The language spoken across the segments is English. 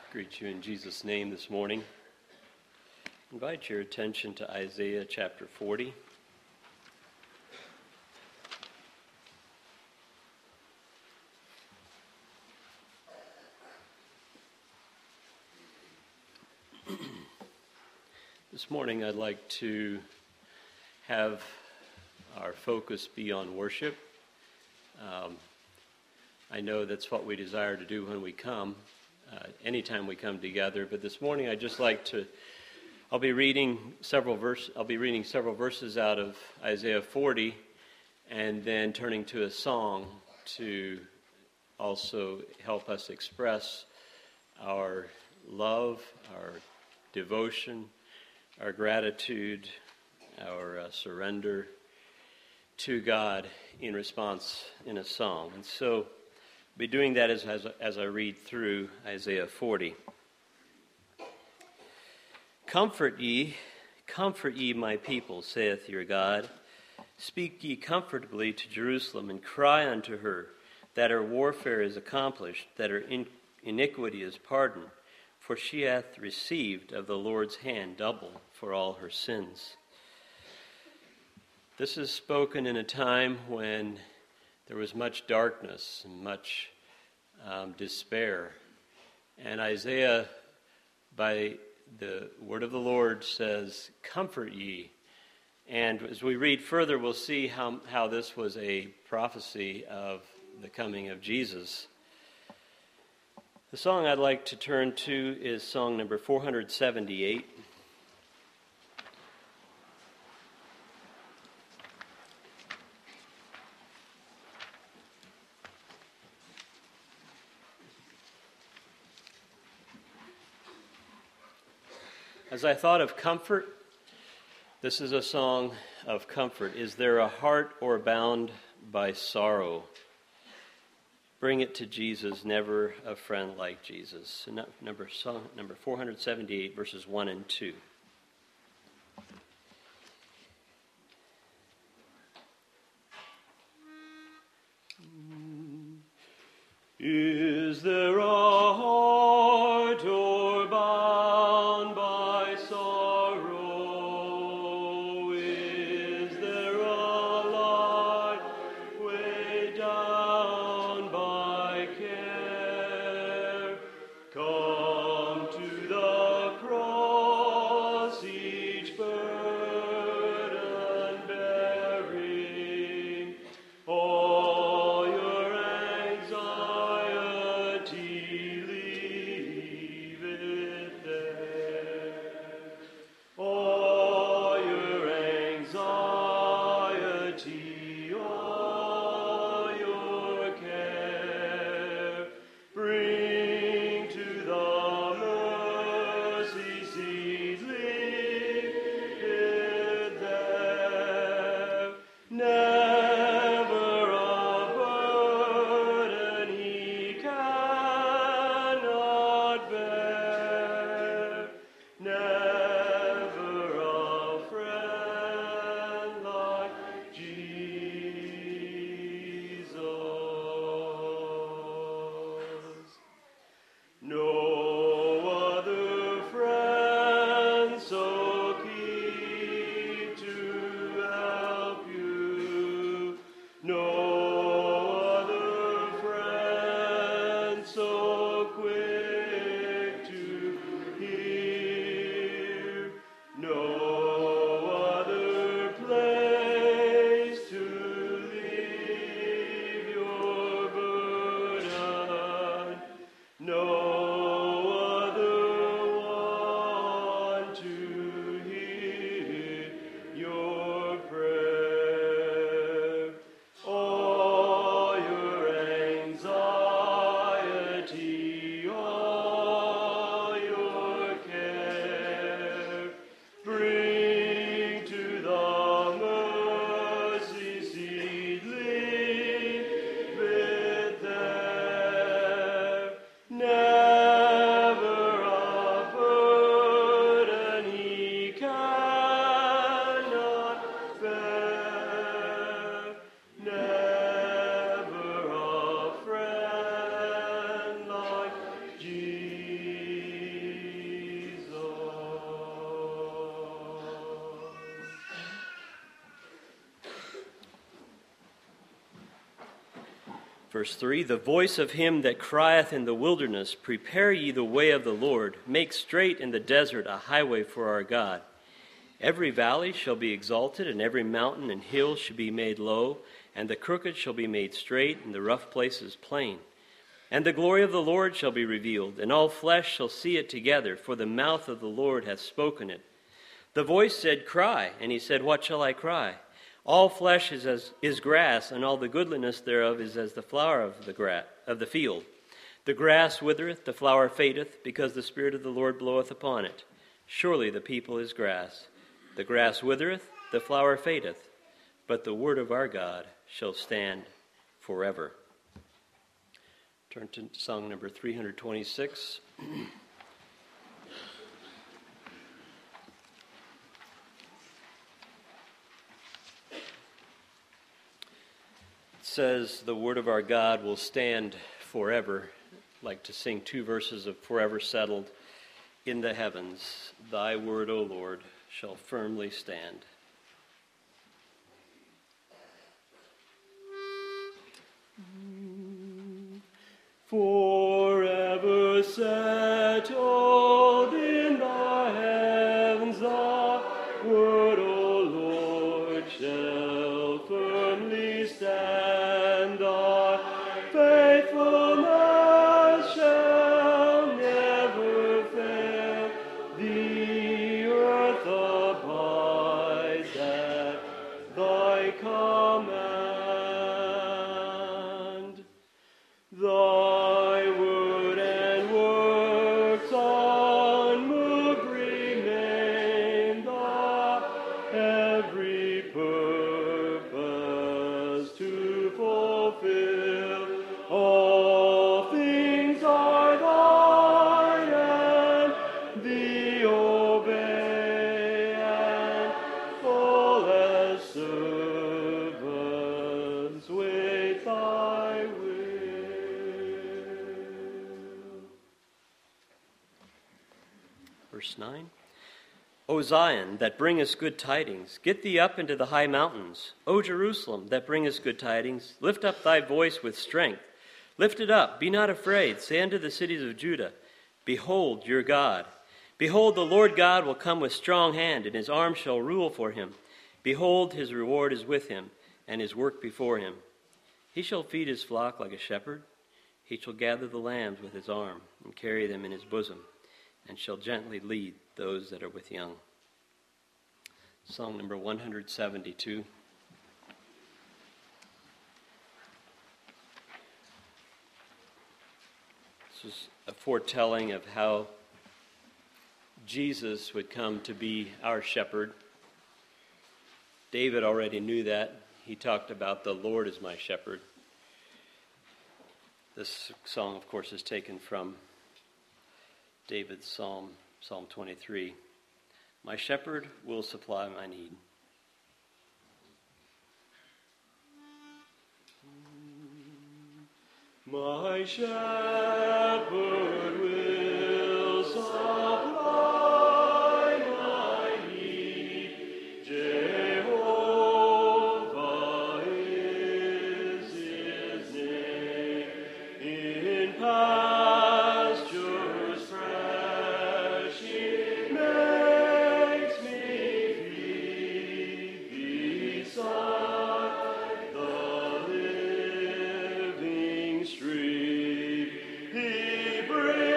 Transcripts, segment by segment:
Greet you in Jesus' name this morning. Invite your attention to Isaiah chapter 40. This morning I'd like to have our focus be on worship. I know that's what we desire to do when we come. Anytime we come together, but this morning I'd just like to. I'll be reading several verses out of Isaiah 40, and then turning to a song to also help us express our love, our devotion, our gratitude, our surrender to God in response in a song. And so I'll be doing that as I read through Isaiah 40. Comfort ye, my people, saith your God. Speak ye comfortably to Jerusalem, and cry unto her, that her warfare is accomplished, that her iniquity is pardoned, for she hath received of the Lord's hand double for all her sins. This is spoken in a time when there was much darkness and much despair. And Isaiah, by the word of the Lord, says, comfort ye. And as we read further, we'll see how this was a prophecy of the coming of Jesus. The song I'd like to turn to is song number 478. As I thought of comfort, this is a song of comfort. Is there a heart o'erbound by sorrow? Bring it to Jesus, never a friend like Jesus. Song number 478, verses 1 and 2. Is there a heart o'erbound by sorrow? Is there a life weighed down by care? Come to the cross. Verse 3, the voice of him that crieth in the wilderness, prepare ye the way of the Lord, make straight in the desert a highway for our God. Every valley shall be exalted, and every mountain and hill shall be made low, and the crooked shall be made straight, and the rough places plain. And the glory of the Lord shall be revealed, and all flesh shall see it together, for the mouth of the Lord hath spoken it. The voice said, cry, and he said, what shall I cry? All flesh is grass, and all the goodliness thereof is as the flower of the field. The grass withereth, the flower fadeth, because the Spirit of the Lord bloweth upon it. Surely the people is grass. The grass withereth, the flower fadeth, but the word of our God shall stand forever. Turn to song number 326. Says the word of our God will stand forever. I'd like to sing 2 verses of Forever Settled in the Heavens. Thy word, O Lord, shall firmly stand. Forever settled in the heavens, thy word, O Lord, shall firmly stand. Faithfulness shall never fail. The earth abides at thy command. Thy word and works unmoved remain. Thy every purpose to fulfill. All things are thine, and thee obey, and all as servants wait thy will. Verse 9. O Zion, that bringest good tidings, get thee up into the high mountains. O Jerusalem, that bringest good tidings, lift up thy voice with strength. Lift it up, be not afraid. Say unto the cities of Judah, behold your God. Behold, the Lord God will come with strong hand, and his arm shall rule for him. Behold, his reward is with him, and his work before him. He shall feed his flock like a shepherd. He shall gather the lambs with his arm, and carry them in his bosom, and shall gently lead those that are with young. Song number 172. This is a foretelling of how Jesus would come to be our shepherd. David already knew that. He talked about the Lord is my shepherd. This song, of course, is taken from David's Psalm 23. My shepherd will supply my need. My shepherd will supply my need. Jehovah is his name. In pastures fresh he makes me feed beside the living stream. He brings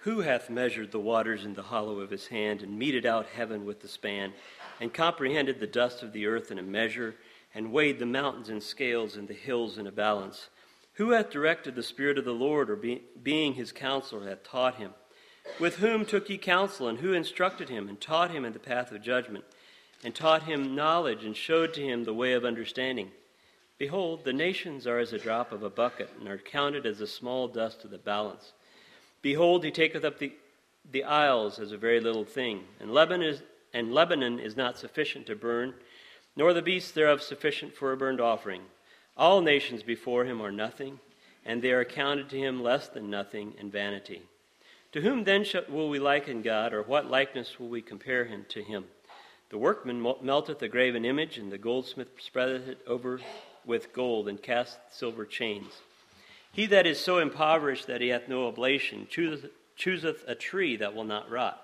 Who hath measured the waters in the hollow of his hand, and meted out heaven with the span, and comprehended the dust of the earth in a measure, and weighed the mountains in scales, and the hills in a balance? Who hath directed the Spirit of the Lord, or being his counselor hath taught him? With whom took ye counsel, and who instructed him, and taught him in the path of judgment, and taught him knowledge, and showed to him the way of understanding? Behold, the nations are as a drop of a bucket, and are counted as the small dust of the balance. Behold, he taketh up the isles as a very little thing, and Lebanon is not sufficient to burn, nor the beasts thereof sufficient for a burnt offering. All nations before him are nothing, and they are accounted to him less than nothing and vanity. To whom then will we liken God, or what likeness will we compare him to him? The workman melteth the graven image, and the goldsmith spreadeth it over with gold, and casteth silver chains. He that is so impoverished that he hath no oblation chooseth a tree that will not rot.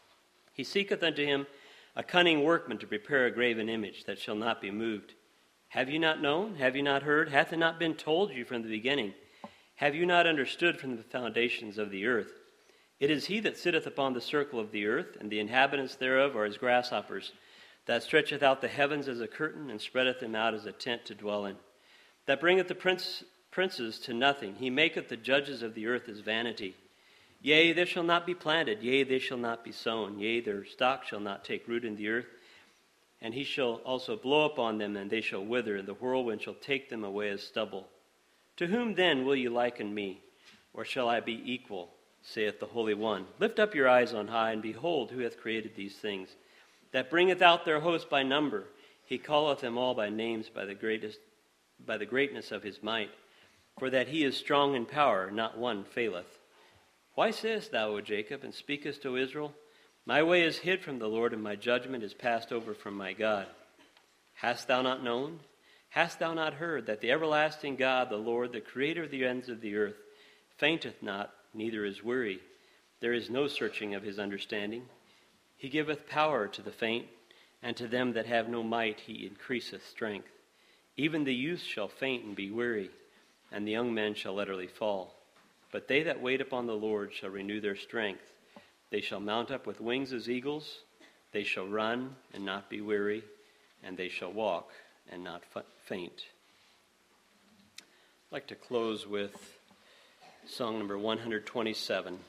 He seeketh unto him a cunning workman to prepare a graven image that shall not be moved. Have you not known? Have you not heard? Hath it not been told you from the beginning? Have you not understood from the foundations of the earth? It is he that sitteth upon the circle of the earth, and the inhabitants thereof are as grasshoppers, that stretcheth out the heavens as a curtain, and spreadeth them out as a tent to dwell in, that bringeth the princes to nothing. He maketh the judges of the earth as vanity. Yea, they shall not be planted, yea, they shall not be sown, yea, their stock shall not take root in the earth. And he shall also blow upon them, and they shall wither, and the whirlwind shall take them away as stubble. To whom then will ye liken me? Or shall I be equal, saith the Holy One? Lift up your eyes on high, and behold, who hath created these things, that bringeth out their host by number. He calleth them all by names by the greatness of his might. For that he is strong in power, not one faileth. Why sayest thou, O Jacob, and speakest, O Israel? My way is hid from the Lord, and my judgment is passed over from my God. Hast thou not known? Hast thou not heard that the everlasting God, the Lord, the creator of the ends of the earth, fainteth not, neither is weary? There is no searching of his understanding. He giveth power to the faint, and to them that have no might he increaseth strength. Even the youth shall faint and be weary, and the young men shall utterly fall. But they that wait upon the Lord shall renew their strength. They shall mount up with wings as eagles. They shall run and not be weary, and they shall walk and not faint. I'd like to close with song number 127.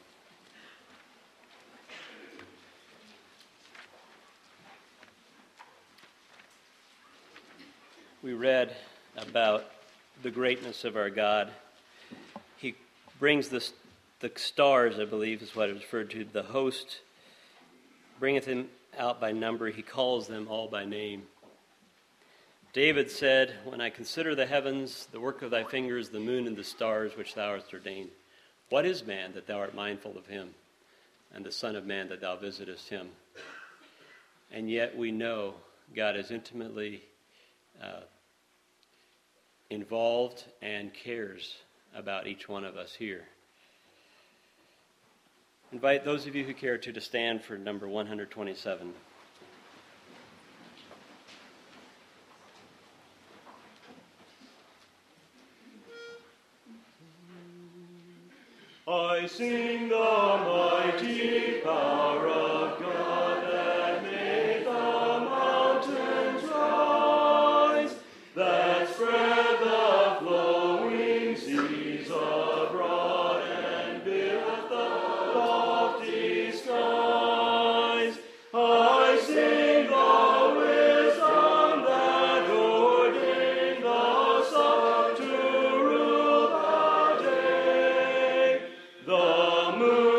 We read about the greatness of our God. He brings the stars, I believe is what it was referred to, the host, bringeth them out by number. He calls them all by name. David said, when I consider the heavens, the work of thy fingers, the moon and the stars which thou hast ordained, what is man that thou art mindful of him, and the son of man that thou visitest him? And yet we know God is intimately involved and cares about each one of us here. Invite those of you who care to stand for number 127. I sing the mighty power of God that made the mountains rise, that spread the flowing seas abroad and built the lofty skies. I sing the wisdom that ordained the sun to rule the day, the moon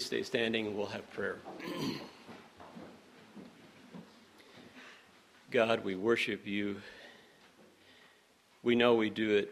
stay standing and we'll have prayer. God, we worship you. We know we do it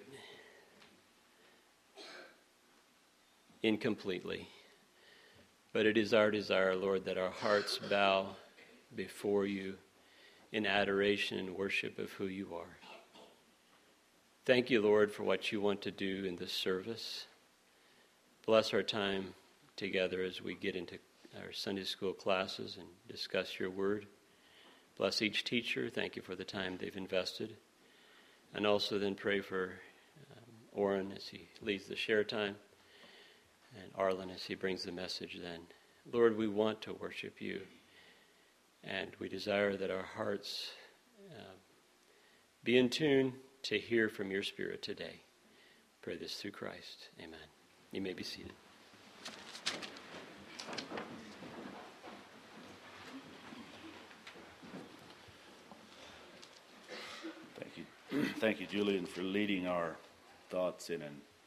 incompletely, but it is our desire, Lord, that our hearts bow before you in adoration and worship of who you are. Thank you, Lord, for what you want to do in this service. Bless our time together as we get into our Sunday school classes and discuss your word. Bless each teacher. Thank you for the time they've invested. And also then pray for Orrin as he leads the share time, and Arlen as he brings the message then. Lord, we want to worship you, and we desire that our hearts be in tune to hear from your Spirit today. Pray this through Christ. Amen. You may be seated. Thank you, Julian, for leading our thoughts in an